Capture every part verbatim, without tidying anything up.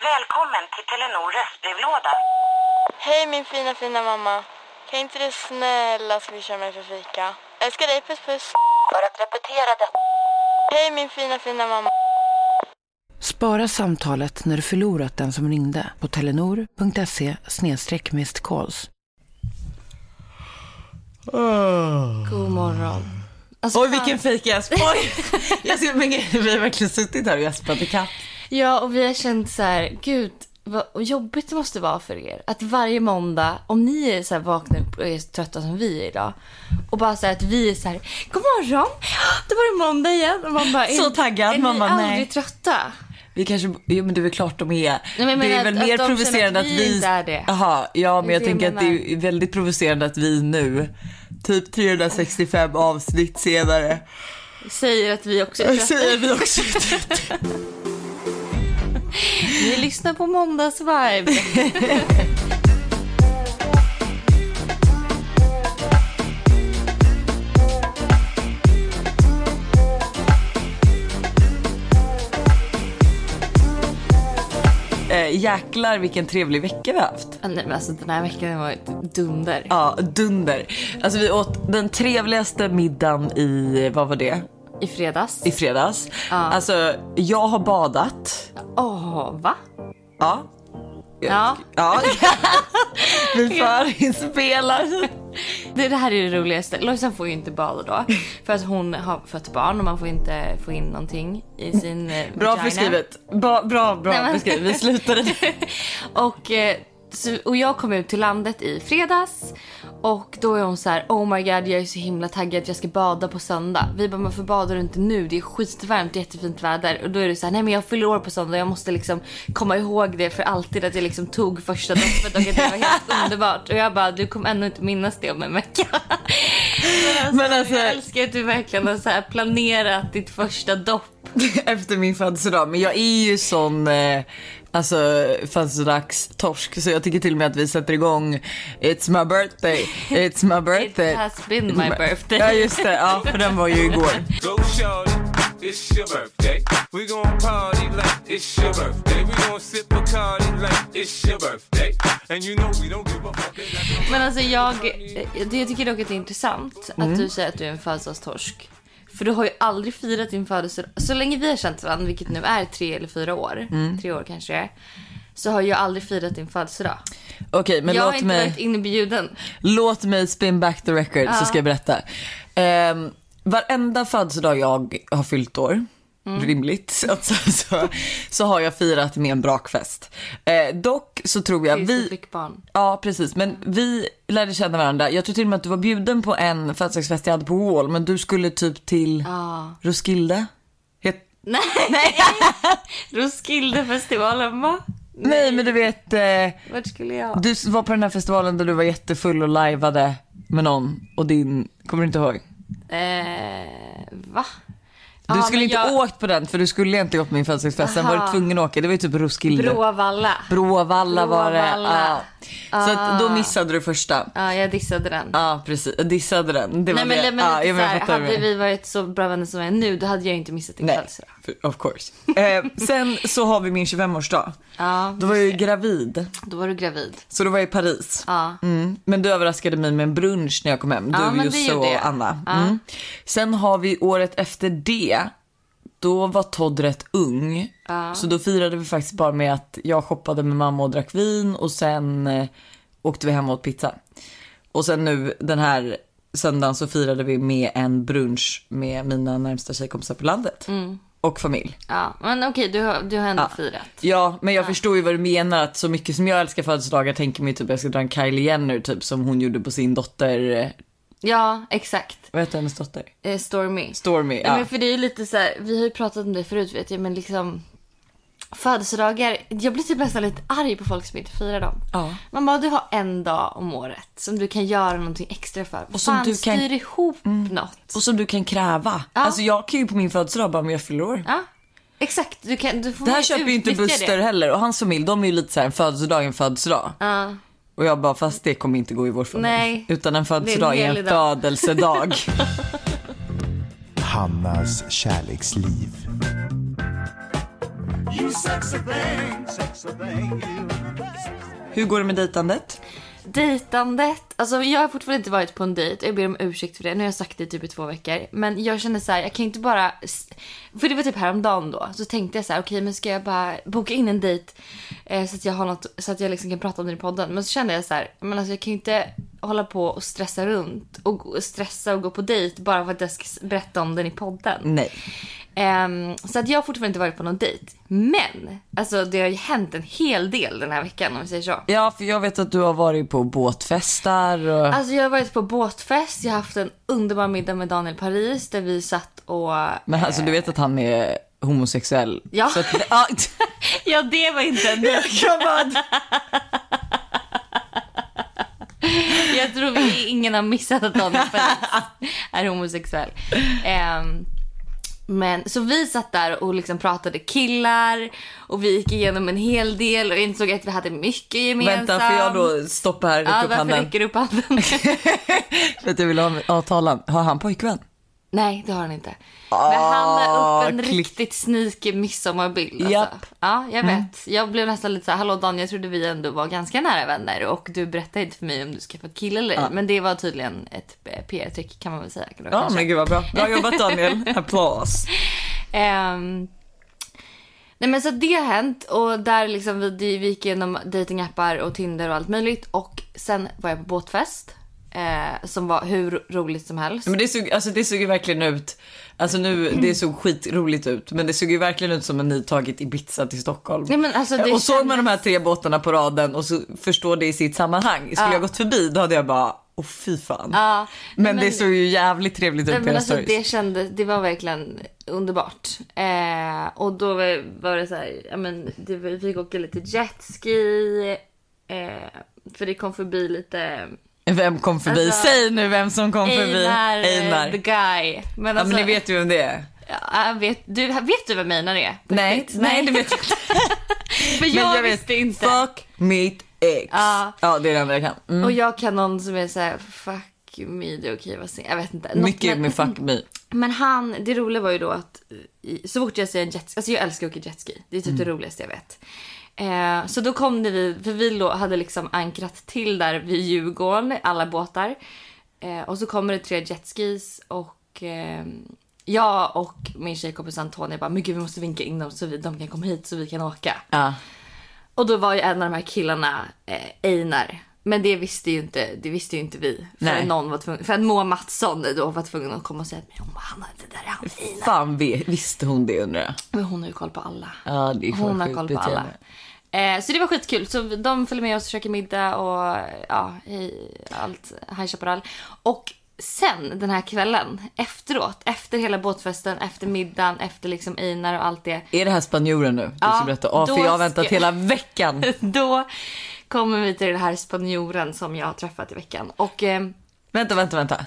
Välkommen till Telenor röstbrevlåda. Hej min fina fina mamma. Kan inte du snälla swisha mig för fika? Älskar dig, puss puss. För att repetera det. Hej min fina fina mamma. Spara samtalet när du förlorat den som ringde på telenor punkt se snedstreck missed calls. Oh. God morgon. Alltså, oj, vilken fejkjäsp. Oj, jag ser, men vi har verkligen suttit här och jäspat i katt. Ja, och vi har känt så här, gud, vad jobbigt det måste vara för er. Att varje måndag, om ni är så här vaknar upp och är så trötta som vi är idag. Och bara så här att vi är så här, god morgon, det var det måndag igen. Och man bara, så är, taggad, är man bara, aldrig nej. trötta? Vi kanske, jo men det är väl klart de är. Nej, men det är att, väl att mer de provocerande att vi, vi, vi inte är det. Aha, ja, men jag det tänker jag att det är väldigt provocerande att vi nu, typ trehundrasextiofem avsnitt senare, säger att vi också är trötta. Säger vi också är trötta. Ni lyssnar på måndagsvibe. Äh, jäklar vilken trevlig vecka vi har haft. Nej, men alltså den här veckan har varit dunder. Ja, dunder. Alltså vi åt den trevligaste middagen i, vad var det? I fredags. I fredags. Ja. Alltså jag har badat. Åh, va? Ja. Ja. Ja. Vi förinspelar. Det, det här är det roligaste. Lojsan får ju inte bada då. För att hon har fött barn och man får inte få in någonting i sin eh, Bra vagina. beskrivet. Bra, bra, bra Nej, men... beskrivet. Vi slutade. och, eh, så, och jag kom ut till landet i fredags. Och då är hon så här: oh my god, jag är så himla taggad, jag ska bada på söndag. Vi bara, varför badar du inte nu? Det är skitvarmt, jättefint väder. Och då är det så här: nej men jag fyller år på söndag, jag måste liksom komma ihåg det för alltid, att jag liksom tog första doppet och att det var helt underbart. Och jag bara, du kommer ändå inte minnas det om en vecka. Men alltså, men alltså, jag älskar att du verkligen har så här planerat ditt första dopp efter min födelsedag. Men jag är ju sån eh, alltså födelsedagstorsk, så jag tycker till och med att vi sätter igång It's my birthday, it's my birthday. It has been my birthday. Ja just det, ja, för den var ju igår. Go shorty, it's your birthday. We gon' party like it's your birthday. We gon' sip Bacardi like it's your birthday. And you know we don't give a fuck. Men alltså jag, jag tycker dock att det är intressant mm. att du säger att du är en födelsedagstorsk. För du har ju aldrig firat din födelsedag. Så länge vi har känt varandra, vilket nu är tre eller fyra år. Mm. Tre år kanske. Så har jag aldrig firat din födelsedag. Okej, okay, men jag låt har inte mig, varit inbjuden. Låt mig spin back the record, ja. Så ska jag berätta. Um, varenda födelsedag jag har fyllt år, mm. rimligt, alltså, så, så har jag firat med en brakfest. Uh, dock så tror jag vi... fick barn. Ja, precis. Men vi lärde känna varandra. Jag tror till och med att du var bjuden på en födelsedagsfest jag hade på Wall. Men du skulle typ till ah. Roskilde. Het... Nej, nej. Roskildefestivalen, va? Nej. Nej, men du vet... Eh, Vart skulle jag? Du var på den här festivalen där du var jättefull och liveade med någon. Och din... Kommer du inte ihåg? Eh, va? Du ah, skulle inte jag... åkt på den, för du skulle egentligen gått på min födelsedagsfest. Sen var du tvungen att åka. Det var ju typ Roskilde. Bråvalla. Bråvalla var det. Bråvalla. Ja. Så att då missade du första. Ja, jag dissade den. Ja, precis. Jag dissade den. Det var Nej, men, det. men Ja, jag så här, hade med. vi varit så bra vänner som jag är nu, då hade jag inte missat din födelsedag. Of course. eh, sen så har vi min tjugofemårsdag. Ja, då var jag ju gravid. Då var du gravid. Så då var jag i Paris. Ja. Mm. Men du överraskade mig med en brunch när jag kom hem. Du, ja, Josse och Anna. Ja. Mm. Sen har vi året efter det. Då var Todd rätt ung. Ja. Så då firade vi faktiskt bara med att jag shoppade med mamma och drack vin. Och sen eh, åkte vi hem och åt pizza. Och sen nu den här söndagen så firade vi med en brunch med mina närmsta tjejkompisar på landet. Mm. Och familj. Ja, men okej, du har, du har ändå ja. firat. Ja, men jag ja. förstår ju vad du menar. Att så mycket som jag älskar födelsedagar tänker mig typ jag ska dra en Kylie Jenner typ som hon gjorde på sin dotter. Ja, exakt. Vad heter hennes dotter? Eh, Stormy. Stormy, ja. ja. Men för det är ju lite så här, vi har ju pratat om det förut vet jag, men liksom födelsedagar, jag blir typ nästan lite arg på folk som inte firar dem. Ja. Man bara, du har en dag om året som du kan göra någonting extra för. Och som fan, du kan styr ihop mm. något. Och som du kan kräva. Ja. Alltså jag kan ju på min födelsedag bara om jag fyller år. Ja. Exakt, du kan, du får det här köper ju inte Buster det. heller. Och hans familj, de är ju lite så här en födelsedag, en födelsedag. Ja. Och jag bara, fast det kommer inte gå i vår familj. Nej. Utan en födelsedag är en, är en födelsedag. Hannas kärleksliv. Hur går det med dejtandet? Dejtandet, alltså jag har fortfarande inte varit på en dejt. Jag ber om ursäkt för det, nu har jag sagt det typ i två veckor. Men jag känner så här, jag kan inte bara, för det var typ häromdagen då. Så tänkte jag så här, okej okay, men ska jag bara boka in en dejt eh, så att jag har något, så att jag liksom kan prata om det i podden. Men så kände jag så här, men alltså jag kan ju inte hålla på och stressa runt och stressa och gå på dejt bara för att jag ska berätta om den i podden. Nej. Um, så att jag har fortfarande inte varit på någon dejt. Men alltså det har ju hänt en hel del den här veckan, om vi säger så. Ja, för jag vet att du har varit på båtfestar och... Alltså jag har varit på båtfest. Jag har haft en underbar middag med Daniel Paris där vi satt och... Men alltså du vet att han är homosexuell. Ja, så att, ja. ja det var inte en dejt. Jag tror vi ingen har missat att Daniel Paris är homosexuell. um, Men så vi satt där och liksom pratade killar och vi gick igenom en hel del och insåg att vi hade mycket gemensamt. Vänta, får jag då stoppa här? Ja, upp varför handen? räcker du upp handen? För att jag vill ha, ha talan. Har han pojkvän? Nej, det har han inte. Men han la upp en klick. riktigt sneaky midsommarbild. Alltså. Japp. Ja, jag vet. Mm. Jag blev nästan lite så här, hallå Daniel, jag trodde vi ändå var ganska nära vänner och du berättade inte för mig om du skaffat kille eller Ja. Men det var tydligen ett P R-trick kan man väl säga. Kan Ja, kanske. men gud vad bra. Bra jobbat Daniel. Applås. Um, nej men så det har hänt och där liksom vi, vi gick igenom datingappar och Tinder och allt möjligt och sen var jag på båtfest eh, som var hur roligt som helst. Men det såg, alltså det såg ju verkligen ut. Alltså nu, det såg skitroligt ut. Men det såg ju verkligen ut som en ny tagit Ibiza till Stockholm. Nej, men alltså, det och såg kändes... man de här tre båtarna på raden och så förstår det i sitt sammanhang. Skulle Ja. jag gått förbi då hade jag bara, åh fy fan. Ja, men, men det såg ju jävligt trevligt ut nej, på men era alltså, stories. det kändes, det var verkligen underbart. Eh, och då var, var det så här, ja men det, vi fick åka lite jetski eh, för det kom förbi lite. Vem kom förbi? Alltså, Säg nu vem som kom förbi. Einar, Einar. the guy. Men Ja, alltså, men ni vet ju vem det är. ja, vet, du, vet du vem Einar är? Nej, Riktigt? nej, det vet jag inte. Men jag, Men jag visste vet, inte. fuck meet ex. Ja. Ja, det är det enda jag kan. Mm. Och jag kan någon som är så här, fuck me, det är okej, vad säger jag vet inte. Något Mycket med, med fuck me. Men han, det roliga var ju då att i, så fort jag säger en jetski, alltså jag älskar att åka jetski. Det är typ Mm. det roligaste jag vet. Eh, så då kom det vi, för vi då hade liksom ankrat till där vid Djurgården, alla båtar. Eh, och så kommer det tre jetskis och eh, jag och min tjejkompis Antonia bara, men gud vi måste vinka in dem så vi, de kan komma hit så vi kan åka. Ja. Och då var ju en av de här killarna eh, Einar. Men det visste ju inte, det visste ju inte vi. För Nej. någon var tvungen, för att Moa Mattsson då var tvungen att komma och säga att men han det där är han Einar. Fan, visste hon det undrar jag? Men hon har ju koll på alla. Ja, det är Hon har sjukt koll på beteende. alla. Eh, så det var skitkul. Så de följde med oss och käkade middag och ja, hej, allt, hej chaparral. Och sen den här kvällen, efteråt, efter hela båtfesten, efter middagen, efter liksom Einar och allt det. Är det här spanjoren nu? Du Ja, ska berätta. Åh, då för jag har väntat ska- hela veckan. Då kommer vi till den här spanjoren som jag har träffat i veckan. Och eh, Vänta, vänta, vänta.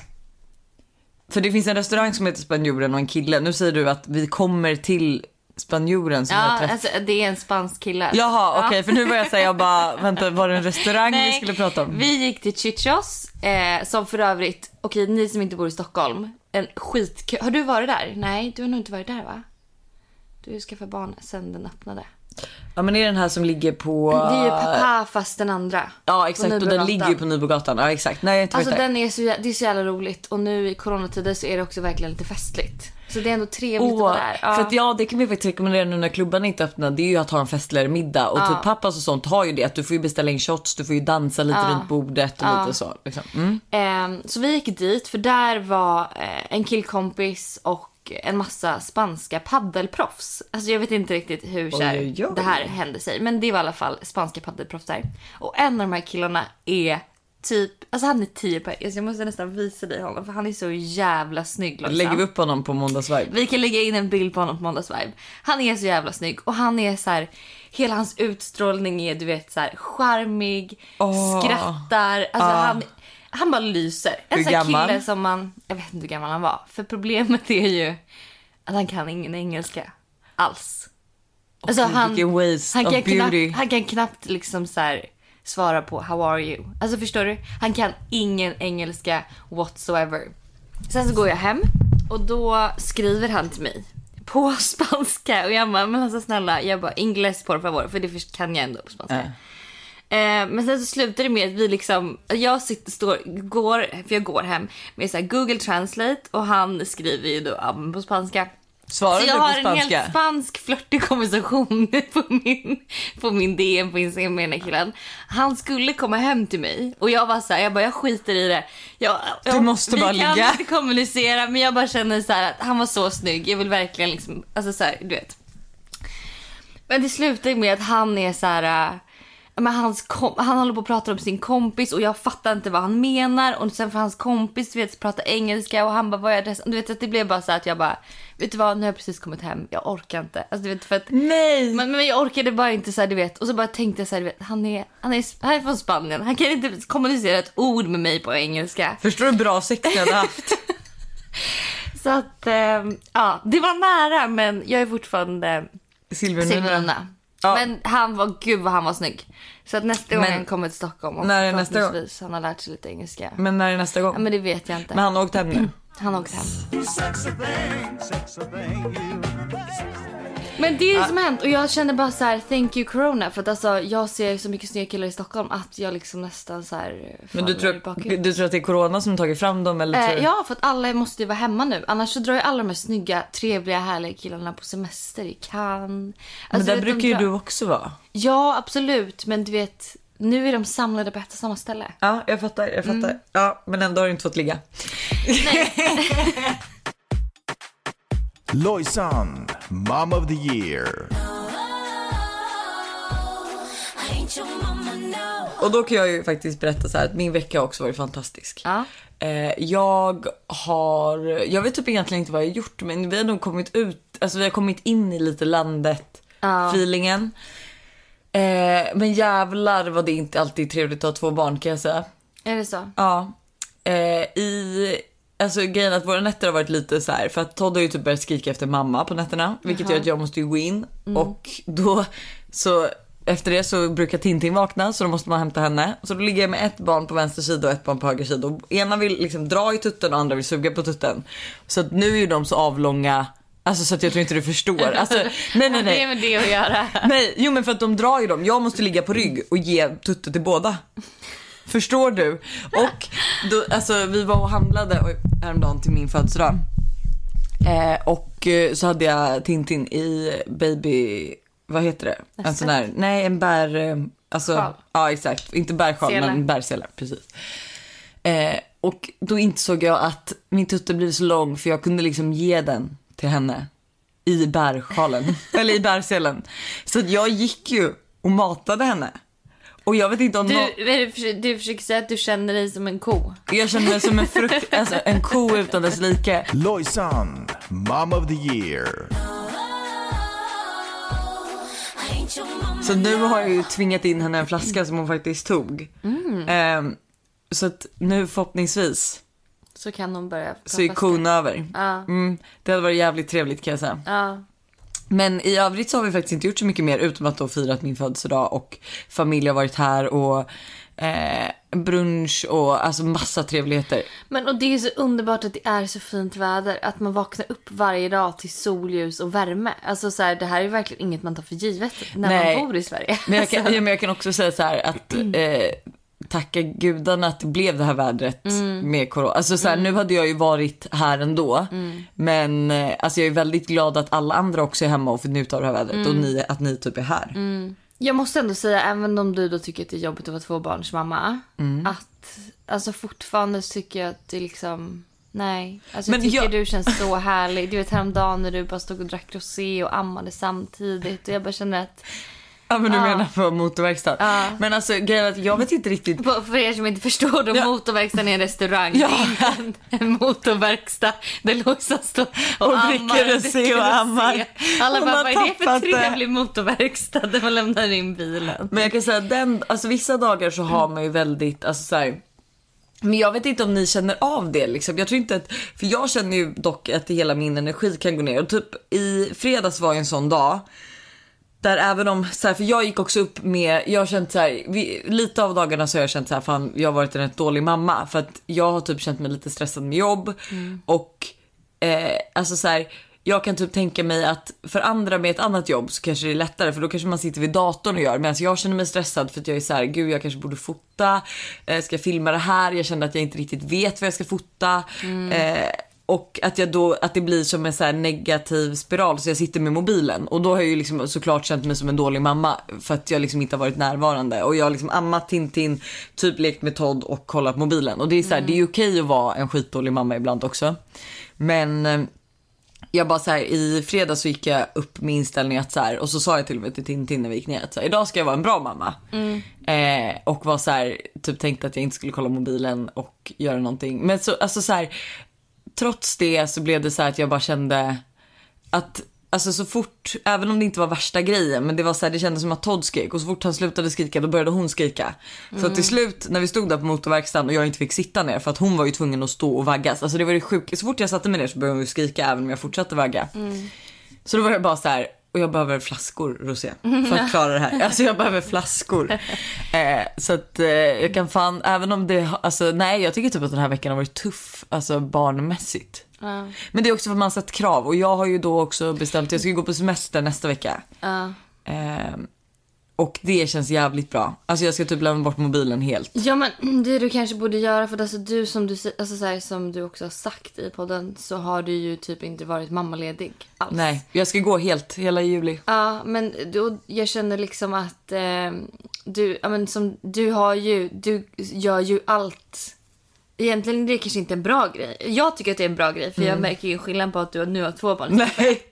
För det finns en restaurang som heter Spanjoren och en kille. Nu säger du att vi kommer till spanjoren som jag ja, träffat. alltså, det är en spansk kille. Jaha, okej, Ja. för nu var jag säga jag bara, vänta, var det en restaurang vi skulle prata om? Vi gick till Chichos, eh, som för övrigt, okej, ni som inte bor i Stockholm, en skitkö. Har du varit där? Nej, du har nog inte varit där, va? Du skaffade barn sen den öppnade. Ja, men är den här som ligger på... Det är ju Pappa fast den andra. Ja, På exakt, och den Nybrogatan. ligger ju på Nybrogatan. Ja, exakt. Nej, jag har inte Alltså varit där. den är så, jä- det är så jävla roligt. Och nu i coronatider så är det också verkligen lite festligt. Så det är ändå trevligt Åh, att vara där. Ja. För att ja, det kan vi faktiskt rekommendera nu när klubban inte öppnar. Det är ju att ha en festligare middag. Och typ pappas och sånt har ju det. Att du får ju beställa in shots, du får ju dansa lite runt bordet och lite så. Liksom. Mm. Ehm, så vi gick dit, för där var eh, en killkompis och en massa spanska paddelproffs. Alltså jag vet inte riktigt hur så här, Oj, oj, oj. det här hände sig. Men det var i alla fall spanska paddelproffs där. Och en av de här killarna är typ, alltså han är tio per. Alltså jag måste nästan visa dig honom, för han är så jävla snygg. Liksom. Lägger vi upp honom på måndagsvibe? Vi kan lägga in en bild på honom på måndagsvibe. Han är så jävla snygg. Och han är så här, hela hans utstrålning är, du vet, så här charmig, Åh. skrattar. Alltså Ah. han, han bara lyser. En Hur sån här gammal? kille som man, jag vet inte hur gammal han var. För problemet är ju att han kan ingen engelska alls. Alltså Gud, vilken waste han of kan beauty. knappt, han kan knappt liksom så här svara på how are you. Alltså förstår du? Han kan ingen engelska whatsoever. Sen så går jag hem och då skriver han till mig på spanska. Och jag bara, men alltså snälla, jag bara, inglés por favor, för det kan jag ändå på spanska. Äh. Eh, men sen så slutar det med att vi liksom, jag sitter, står, går, för jag går hem med så här Google Translate och han skriver ju då ja, på spanska. Svarar så du jag på har spanska? En helt spansk flörtig konversation på min, på min D M på Instagram med den här killen. Han skulle komma hem till mig och jag var så här, jag bara, jag skiter i det. Jag, jag, du måste bara ligga. Vi kan inte kommunicera, men jag bara känner så här att han var så snygg. Jag vill verkligen liksom, alltså så här, du vet. Men det slutar med att han är så här... Men hans kom- han håller på att prata om sin kompis och jag fattar inte vad han menar. Och sen för hans kompis, du vet, prata engelska och han bara, vad är det? Du vet, att det blev bara så att jag bara, vet du vad, nu har jag precis kommit hem, jag orkar inte. Alltså du vet, för att, nej. Men, men jag orkade bara inte så här, du vet. Och så bara tänkte jag så här, du vet, han är, han är, han är från Spanien, han kan inte kommunicera ett ord med mig på engelska. Förstår du hur bra sex jag hade haft? Så att, eh, ja, det var nära, men jag är fortfarande silvernunna. Ja. Men han var, gud vad han var snygg. Så att nästa gång men, han kommer till Stockholm och när är nästa gång? Han har lärt sig lite engelska. Men när är nästa gång? Ja, men det vet jag inte. Men han har åkt hem nu? Han har åkt hem. Men det är det som har hänt. Och jag känner bara så här, thank you corona. För att alltså, jag ser så mycket snygga killar i Stockholm att jag liksom nästan så här. Men du tror, du tror att det är corona som tagit fram dem? Eller tror eh, ja, för att alla måste ju vara hemma nu. Annars så drar ju alla de här snygga, trevliga, härliga killarna på semester i Cannes. Alltså, men där brukar ju du också vara. Ja, absolut. Men du vet, nu är de samlade på ett och samma ställe. Ja, jag fattar, jag fattar. Mm. Ja, men ändå har du inte fått ligga. Nej. Lojsan, Mom of the Year. Och då kan jag ju faktiskt berätta så här att min vecka också varit fantastisk. Ja. Eh, jag har, jag vet typ egentligen inte vad jag har gjort, men vi har nog kommit ut, alltså vi har kommit in i lite landet, ja. Feelingen. Eh, men jävlar var det inte alltid trevligt att ha två barn, kan jag säga. Är det så? Ja. Eh, I... Alltså grejen att våra nätter har varit lite så här, för att Todd har ju typ börjat skrika efter mamma på nätterna, vilket Jaha. gör att jag måste ju gå in mm. och då så efter det så brukar Tintin vakna, så då måste man hämta henne. Så då ligger jag med ett barn på vänster sida och ett barn på höger sida, och ena vill liksom dra i tutten och andra vill suga på tutten. Så att nu är ju de så avlånga, alltså så att jag tror inte du förstår. Alltså, nej, nej, nej. Det är med det att göra. Nej, jo men för att de drar ju dem. Jag måste ligga på rygg och ge tutten till båda. Förstår du? Och då, alltså, vi var och handlade häromdagen till min födelsedag. Eh, och så hade jag Tintin i baby, vad heter det? En, en sån här, nej en bär, alltså, sjal. Ja exakt, inte bärsjal Sele. Men bärsele, precis. Eh, och då insåg jag att min tutte blev så lång, för jag kunde liksom ge den till henne i bärsjalen, eller i bärselen. Så att jag gick ju och matade henne. Och jag vet inte om du, no- du försöker säga att du känner dig som en ko. Jag känner mig som en frukt, alltså en ko utan dess like. Lojsan, Mom of the Year. Så nu har jag ju tvingat in henne en flaska som hon faktiskt tog. Mm. Um, så att nu förhoppningsvis så kan hon börja så är kon över. Ja. Mm, det hade varit jävligt trevligt, kan jag säga. Ja. Men i övrigt så har vi faktiskt inte gjort så mycket mer, utom att då firat min födelsedag och familj har varit här och eh, brunch och alltså massa trevligheter. Men och det är så underbart att det är så fint väder, att man vaknar upp varje dag till solljus och värme. Alltså så här, det här är verkligen inget man tar för givet när Nej. man bor i Sverige. Men jag kan, ja, men jag kan också säga så här att eh, tacka gudarna att det blev det här vädret mm. med corona. Alltså så här, mm. nu hade jag ju varit här ändå. Mm. Men alltså jag är väldigt glad att alla andra också är hemma och får njuta av det här vädret. Mm. Och ni, att ni typ är här. Mm. Jag måste ändå säga, även om du då tycker att det är jobbigt att vara tvåbarnsmamma, mm. att alltså fortfarande tycker jag att det liksom... Nej, alltså jag men tycker jag... du känns så härlig. Du vet häromdagen när du bara stod och drack rosé och ammade samtidigt. Och jag bara känner att... Ja, men du ah. menar på motorverkstad. Ah. Men alltså, grejen att jag vet inte riktigt... På, för er som inte förstår, då ja. motorverkstaden är en restaurang. Ja. Det är inte en, en motorverkstad där Lojsan står och, och dricker rosé och ammar. Alla och bara, vad är det för trevlig motorverkstad där man lämnar in bilen? Men jag kan säga, den, alltså vissa dagar så har man ju väldigt, alltså så här... Men jag vet inte om ni känner av det liksom. Jag tror inte att, för jag känner ju dock att hela min energi kan gå ner. Och typ i fredags var en sån dag där även om, så här, för jag gick också upp med, jag har känt så här, vi, lite av dagarna så har jag känt så här, fan jag har varit en rätt dålig mamma. För att jag har typ känt mig lite stressad med jobb. Mm. Och eh, alltså så här, jag kan typ tänka mig att för andra med ett annat jobb så kanske det är lättare, för då kanske man sitter vid datorn och gör, medan jag känner mig stressad för att jag är så här, gud jag kanske borde fota, eh, ska jag filma det här, jag känner att jag inte riktigt vet vad jag ska fota. Mm. Eh, och att jag då, att det blir som en så här negativ spiral, så jag sitter med mobilen och då har jag ju liksom såklart känt mig som en dålig mamma för att jag liksom inte har varit närvarande, och jag har liksom ammat Tintin, typ lekt med Todd och kollat på mobilen, och det är så här, mm. det är okej att vara en skitdålig mamma ibland också, men eh, jag bara så här, i fredag så gick jag upp med inställning att så här, och så sa jag till och med till Tintin när vi gick ner att så här, idag ska jag vara en bra mamma. Mm. Eh, och var så här, typ tänkte att jag inte skulle kolla mobilen och göra någonting. Men så, alltså så här, trots det så blev det så här att jag bara kände att, alltså så fort, även om det inte var värsta grejen, men det var så här, det kändes som att Todd skrek, och så fort han slutade skrika då började hon skrika. Mm. Så till slut när vi stod där på motorverkstaden och jag inte fick sitta ner för att hon var ju tvungen att stå och vaggas, alltså det var det sjukt. Så fort jag satte mig ner så började hon skrika även om jag fortsatte vagga. Mm. Så då var jag bara så här, och jag behöver flaskor, Rosé, för att klara det här. Alltså jag behöver flaskor. Eh, så att eh, jag kan fan, även om det, alltså nej, jag tycker typ att den här veckan har varit tuff, alltså barnmässigt. Uh. Men det är också för att man satt krav, och jag har ju då också bestämt att jag ska gå på semester nästa vecka. Uh. Eh, och det känns jävligt bra. Alltså jag ska typ lämna bort mobilen helt. Ja, men det du kanske borde göra, för alltså du som du alltså så här, som du också har sagt i podden, så har du ju typ inte varit mammaledig alls. Nej, jag ska gå helt hela juli. Ja, men då, jag känner liksom att eh, du, ja men som du har ju, du gör ju allt. Egentligen det är kanske inte en bra grej. Jag tycker att det är en bra grej, för mm. jag märker ju skillnad på att du nu har två barn. Nej.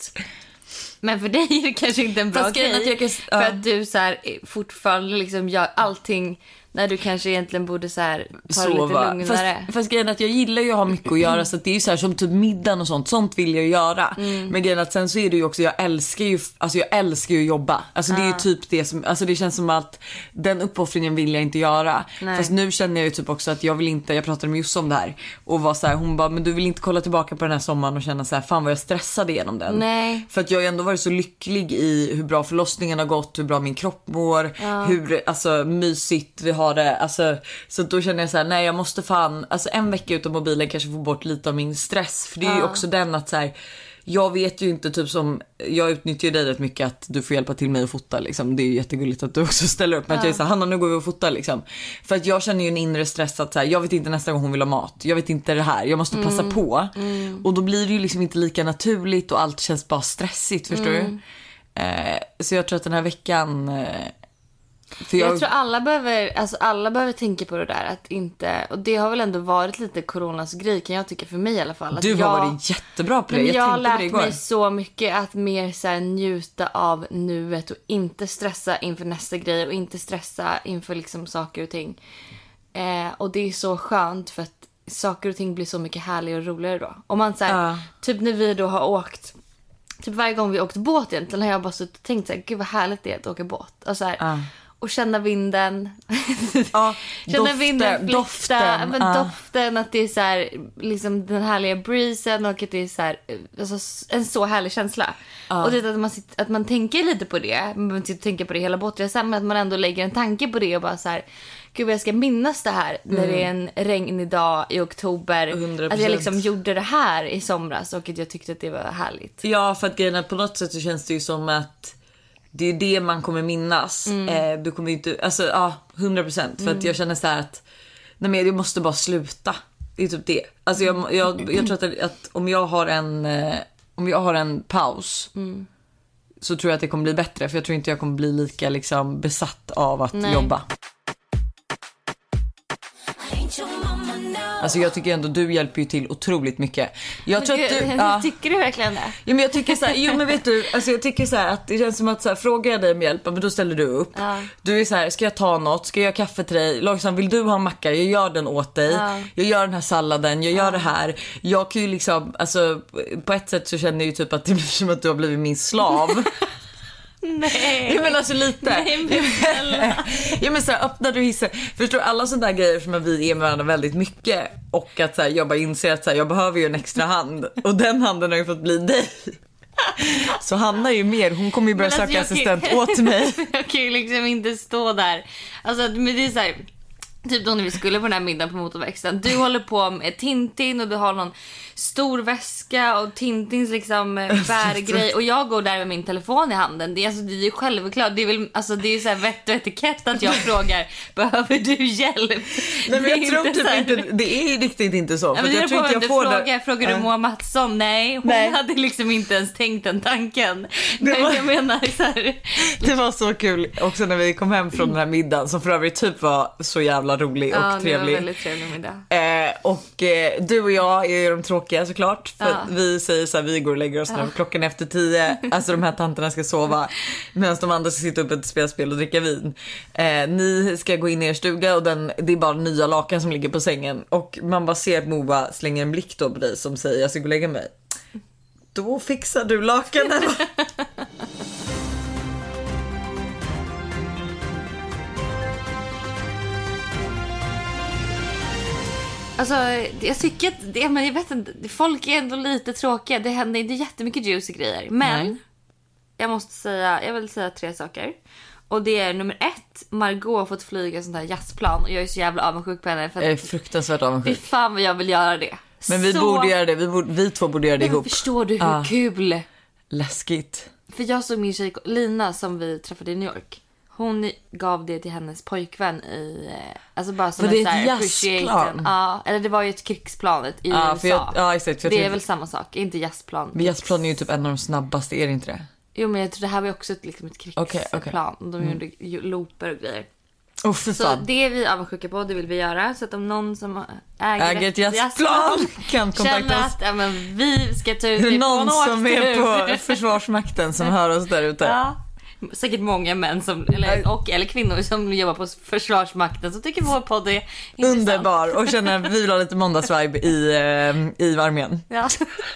Men för dig är det kanske inte en bra fast grej. Att jag kan, ja. För att du så här, fortfarande liksom gör allting när du kanske egentligen borde så här, ta det lite lugnare. Fast, fast grejen är att jag gillar ju att ha mycket att göra, så att det är ju så här som typ middagen och sånt. Sånt vill jag göra. Mm. Men grejen är att sen så är det ju också, jag älskar ju, alltså jag älskar ju att jobba. Alltså det är ju typ det som, alltså det känns som att den uppoffringen vill jag inte göra. Nej. Fast nu känner jag ju typ också att jag vill inte, jag pratade med Josse om det här och var så här, hon bara, men du vill inte kolla tillbaka på den här sommaren och känna så här, fan vad jag stressade igenom den. Nej. För att jag har ändå varit så lycklig i hur bra förlossningen har gått, hur bra min kropp mår, ja. hur alltså mysigt vi har det, alltså. Så då känner jag så här, nej jag måste fan, alltså en vecka utan mobilen kanske få bort lite av min stress. För det är ju också den att så här, jag vet ju inte typ som, jag utnyttjar ju dig rätt mycket att du får hjälpa till mig att fota liksom. Det är ju jättegulligt att du också ställer upp. Men ja. att jag är så här, Hanna nu går vi och fotar liksom. För att jag känner ju en inre stress att så här, jag vet inte nästa gång hon vill ha mat. Jag vet inte det här, jag måste passa mm. på. Mm. Och då blir det ju liksom inte lika naturligt och allt känns bara stressigt, förstår mm. du? Eh, så jag tror att den här veckan... Eh, För jag... jag tror alla behöver, alltså alla behöver tänka på det där att inte, och det har väl ändå varit lite coronas grej kan jag tycka, för mig i alla fall. Att du har jag, varit jättebra på det. Jag, jag har lärt det mig så mycket att mer så här, njuta av nuet och inte stressa inför nästa grej och inte stressa inför liksom saker och ting. Eh, och det är så skönt för att saker och ting blir så mycket härligare och roligare då. Om man så här, uh. typ när vi då har åkt, typ varje gång vi åkt båt egentligen har jag bara så tänkt så här, gud vad härligt det är att åka båt. Och så här, uh. och känna vinden. Ja, känna doften, vinden flytta. Doften, men uh. doften, att det är så här, liksom den härliga breezen och att det är så här, alltså, en så härlig känsla. Uh. Och det är att man, sitter, att man tänker lite på det. Man inte tänker på det hela båtresan, men att man ändå lägger en tanke på det och bara så här, gud jag ska minnas det här mm. när det är en regnig dag i oktober. hundra procent. Att jag liksom gjorde det här i somras och att jag tyckte att det var härligt. Ja, för att grejen är, på något sätt så känns det ju som att det är det man kommer minnas. Mm. Eh, du kommer inte, alltså ja, hundra procent. För mm. att jag känner så här att nej, men jag måste bara sluta. Det är typ det. Alltså jag, jag, jag tror att, att om jag har en eh, om jag har en paus mm. så tror jag att det kommer bli bättre. För jag tror inte jag kommer bli lika liksom besatt av att nej. jobba. Alltså jag tycker ändå du hjälper ju till otroligt mycket. Jag tror att du, ja. Tycker du verkligen det? Ja, men jag tycker så här, jo men vet du, alltså jag tycker så här att det känns som att så här, frågar jag dig om hjälp, men då ställer du upp. Ja. Du är så här, ska jag ta något? Ska jag göra kaffe till dig? Liksom, vill du ha en macka? Jag gör den åt dig. Ja. Jag gör den här salladen, jag gör ja. det här. Jag kan ju liksom, alltså på ett sätt så känner jag ju typ att det blir som att du har blivit min slav. Nej. Jag menar alltså lite. Nej, men ja, men så här, öppnar du hissen. Förstår alla sådana där grejer som att vi är med varandra väldigt mycket. Och att så här, jag bara inser att så här, jag behöver ju en extra hand. Och den handen har ju fått bli dig. Så Hanna är ju mer, hon kommer ju börja alltså, söka assistent kan... åt mig. Jag kan ju liksom inte stå där. Alltså men det är så här, Typ då när vi skulle på den här middagen på motorväxten. Du håller på med Tintin och du har någon stor väska och Tintins liksom bärgrej. Och jag går där med min telefon i handen. Det är, alltså, det är ju självklart. Det är väl, alltså, det är ju så här vett och etikett att jag frågar, behöver du hjälp? Nej, men jag tror inte typ här... inte, det är ju riktigt inte så. Ja, för jag tror inte jag får frågar, det. frågar du Moa Mattsson? Nej, hon Nej. hade liksom inte ens tänkt den tanken. Det Men var- jag menar så här... Det var så kul också när vi kom hem från den här middagen som för övrigt typ var så jävla rolig och Ja, det var trevlig. väldigt trevlig middag. Eh, och eh, du och jag är ju de tråkiga såklart. För Ja. att vi säger så här, vi går och lägger oss nu. Klockan är efter tio. Alltså de här tanterna ska sova. Medan de andra ska sitta uppe och spela spel och dricka vin. Eh, ni ska gå in i er stuga och den, det är bara nya lakan som ligger på sängen. Och man bara ser att Moa slänger en blick då på dig som säger jag ska gå och lägga mig. Då fixar du lakanen. Alltså, jag tycker att det, men jag vet inte, folk är ändå lite tråkiga. Det händer inte jättemycket juicy grejer. Men Nej. jag måste säga, jag vill säga tre saker. Och det är nummer ett, Margot har fått flyga sånt här jazzplan. Och jag är så jävla avundsjuk på henne. För Jag är att, fruktansvärt fy avundsjuk. fan vad jag vill göra det. Men vi så... borde göra det, vi, borde, vi två borde göra det Nej, men ihop. förstår du hur Ja. kul? Läskigt. För jag såg min tjej Lina som vi träffade i New York. Hon gav det till hennes pojkvän i, eh, alltså bara som Var det en så här ett jazzplan? appreciation. Ja, eller det var ju ett krigsplanet i Ja, U S A. för jag, ja, exakt, för jag det är tror- väl samma sak, inte jazzplan. Men jazzplan är ju typ en av de snabbaste, är det inte det? Jo, men jag tror det här var ju också ett, liksom ett krigsplan. Okej, okej. De gjorde ju looper och grejer. Åh, för Så fan. det är vi avundsjuka på, det vill vi göra. Så att om någon som äger, Äger ett jazzplan kan kontakta känner oss. att ja, men vi ska ta ut Är det på någon en som är åktur. på Försvarsmakten som hör oss där ute? Ja. Säkert många män som, eller, och, eller kvinnor som jobbar på Försvarsmakten som tycker vår podd är intressant. Underbar och känner att vi vill ha lite måndagsvibe i, eh, i armén. Ja.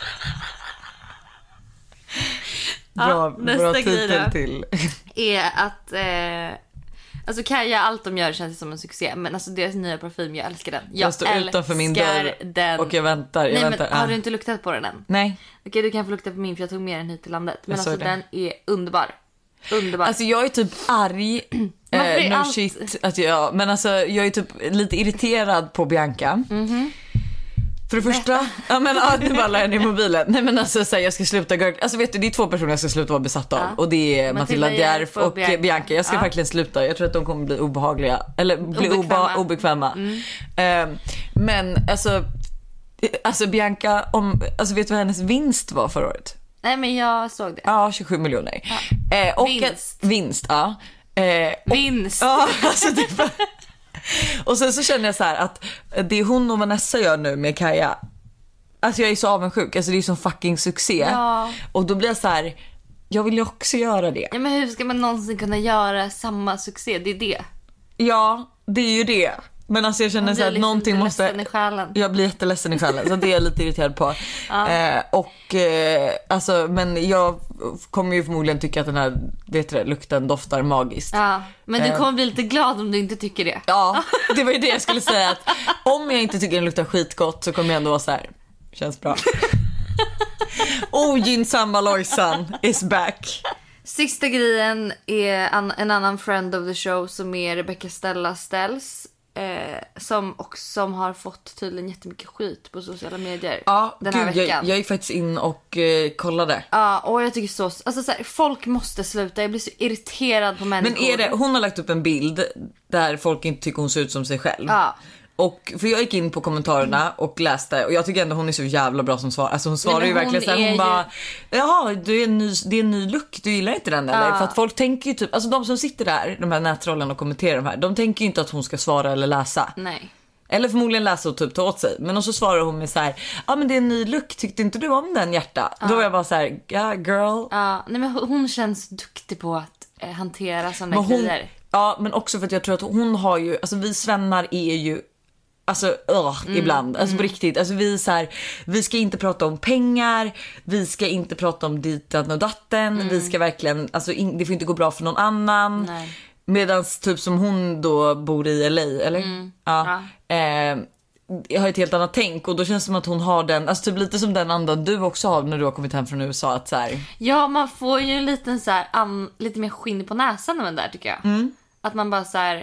Bra, Ja, nästa bra grej titel då. till. Är att eh, alltså Kaja, allt de gör känns som en succé. Men alltså deras nya parfym, jag älskar den. Jag, Jag står utanför min dörr den. och jag väntar. Jag Nej, väntar. men har Ah. du inte luktat på den än? Nej. Okej, du kan få lukta på min för jag tog med den hit till landet. Men Jag alltså såg det. den är underbar. Underbar. Alltså jag är typ arg. Varför är Eh, no allt- shit. Att jag, men alltså jag är typ lite irriterad på Bianca. Mhm. För det första, ja men ja, nu bara la jag ner mobilen. Nej men alltså så här, jag ska sluta gurgla. Alltså vet du, det är två personer jag ska sluta vara besatt av. Ja. Och det är Matilda Matilda Djerf och, och Bianca. Bianca. Jag ska Ja. verkligen sluta. Jag tror att de kommer bli obehagliga. Eller bli Obekväma. oba, obekväma. Mm. Eh, men alltså, alltså Bianca, om, alltså vet du vad hennes vinst var förra året? Nej, men jag såg det. Ja, tjugosju miljoner. Eh, och Vinst. Att, vinst, ja. Eh, och, Vinst. ja, alltså det var... Och sen så känner jag så här att det hon och Vanessa gör nu med Kaja, alltså jag är så avundsjuk, alltså det är ju sån fucking succé. Ja. Och då blir jag så här, jag vill ju också göra det. Ja, men hur ska man någonsin kunna göra samma succé? Det är det. Ja, det är ju det. Men alltså jag känner Man så här blir att någonting lite måste... ledsen i själen. Jag blir jätteledsen i själen, så det är jag lite irriterad på. Ja. Eh, och eh, alltså, men jag kommer ju förmodligen tycka att den här, vet du det, lukten doftar magiskt. Ja, men du Eh. kommer bli lite glad om du inte tycker det. Ja, det var ju det jag skulle säga, att om jag inte tycker den luktar skitgott så kommer jag ändå vara så här, känns bra. Ogynnsamma Lojsan is back. Sista grejen är an- en annan friend of the show som är Rebecca Stella Stells. Eh, som, och som har fått tydligen jättemycket skit på sociala medier Ja, den här gud, veckan. jag, jag gick faktiskt in och eh, kollade. Ja, och jag tycker så, alltså så här, folk måste sluta. Jag blir så irriterad på människor. Men är det, hon har lagt upp en bild där folk inte tycker hon ser ut som sig själv. Ja. Och för jag gick in på kommentarerna och läste, och jag tycker ändå hon är så jävla bra som svar. Alltså hon svarar men ju hon verkligen så här, är hon ju- bara, jaha, det är en ny, det är en ny look, du gillar inte den eller? Ja. För att folk tänker ju typ, alltså de som sitter där, de här nättrollen och kommenterar de här, de tänker ju inte att hon ska svara eller läsa. Nej. Eller förmodligen läsa och typ ta åt sig. Men och så svarar hon med så här, ja men det är en ny look, tyckte inte du om den, hjärta? Då var jag bara så här, ja girl. Ja, nej, men hon känns duktig på att eh, hantera sådana Men hon, grejer. ja, men också för att jag tror att hon har ju, alltså vi svennar är ju, alltså uh, Mm, ibland, alltså på riktigt, alltså vi är så här, vi ska inte prata om pengar, vi ska inte prata om ditan och datten, vi ska verkligen, alltså in, det får inte gå bra för någon annan. Mm. Nej. Medans typ som hon då bor i L A, eller? Mm. Ja. Eh, jag har ett helt annat tänk, och då känns det som att hon har den, alltså typ lite som den andan du också har när du har kommit hem från U S A, att så här, Ja, man får ju en liten så här, an, lite mer skinn på näsan när man är där, tycker jag. Mm. Att man bara så här,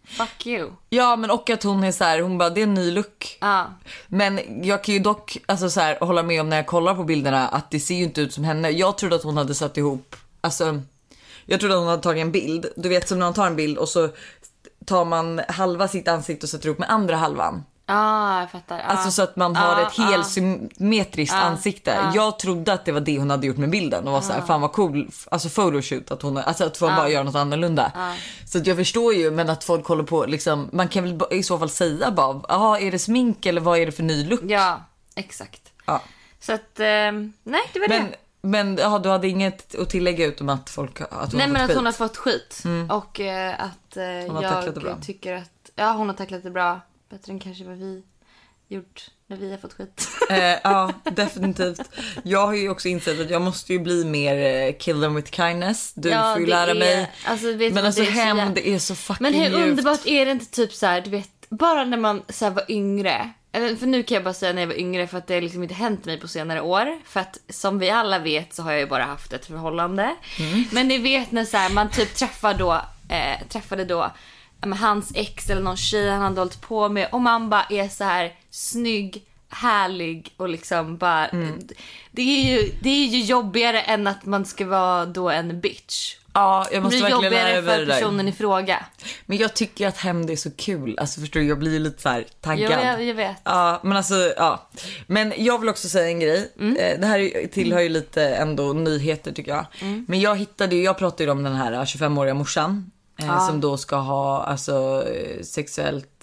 fuck you. Ja, men och att hon är så här, hon bara, det är en ny look. Ja. Men jag kan ju dock alltså så här, hålla med om när jag kollar på bilderna att det ser ju inte ut som henne. Jag trodde att hon hade satt ihop, alltså jag trodde att hon hade tagit en bild. Du vet som när man tar en bild och så tar man halva sitt ansikte och sätter ihop med andra halvan. Ja, ah, jag fattar. Ah. Alltså så att man har ah, ett helt ah. symmetriskt ah. ansikte. Ah. Jag trodde att det var det hon hade gjort med bilden och var så här, ah. fan vad cool, alltså photoshoot att hon, alltså att hon ah. bara gör något annorlunda. Ah. Så att jag förstår ju, men att folk håller på liksom, man kan väl i så fall säga bara, jaha, är det smink eller vad är det för ny look? Ja, exakt. Ja. Så att, eh, nej, det var men, det. Men ja, du hade inget att tillägga utom att folk att hon nej, men att skit. hon har fått skit. Mm. Och eh, att eh, jag tycker att ja, hon har tacklat det bra. Bättre än kanske vad vi gjort när vi har fått skit. eh, ja, definitivt. Jag har ju också insett att jag måste ju bli mer eh, kill them with kindness. Du ja, får ju lära är, mig. Alltså, vet men alltså det hem, det är så fucking Men hur djupt. underbart är det inte typ så här, du vet, bara när man så här, var yngre. Eller, för nu kan jag bara säga när jag var yngre för att det har liksom inte hänt mig på senare år. För att som vi alla vet så har jag ju bara haft ett förhållande. Mm. Men ni vet när så här, man typ träffar då, eh, träffade då med hans ex eller någon tjej han hade hållit på med och man bara är så här snygg, härlig och liksom bara mm. det är ju det är ju jobbigare än att man ska vara då en bitch. Ja, jag måste verkligen lära över över det för personen i fråga. Men jag tycker att hem det är så kul. Alltså förstår du, jag blir ju lite så här taggad. Jo, jag, jag vet. Ja, men alltså ja. Men jag vill också säga en grej. Mm. Det här tillhör ju lite ändå nyheter tycker jag. Mm. Men jag hittade ju, jag pratade ju om den här tjugofemåriga morsan ja. som då ska ha alltså sexuellt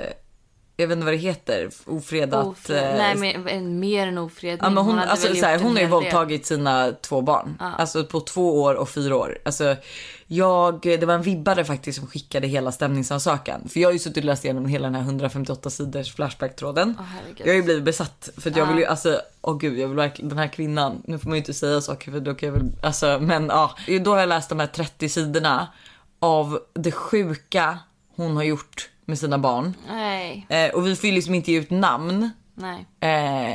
jag vet inte vad det heter, ofredat. Ofred. Nej, men mer än ofredning. Ja, men hon, hon, alltså, så här, hon har ju våldtagit sina två barn. Ja. Alltså på två år och fyra år. Alltså, jag, det var en vibbare faktiskt som skickade hela stämningsansökan. För jag har ju suttit och läst igenom hela den här hundrafemtioåtta sidors flashback-tråden. Oh, jag har ju blivit besatt. För att jag vill ju, alltså, åh gud, jag vill verkligen, den här kvinnan, nu får man ju inte säga saker för då kan jag väl, alltså, men ja. Då har jag läst de här trettio sidorna av det sjuka hon har gjort med sina barn. Nej. Eh, och vi får ju liksom inte ge ut namn. Nej. Eh,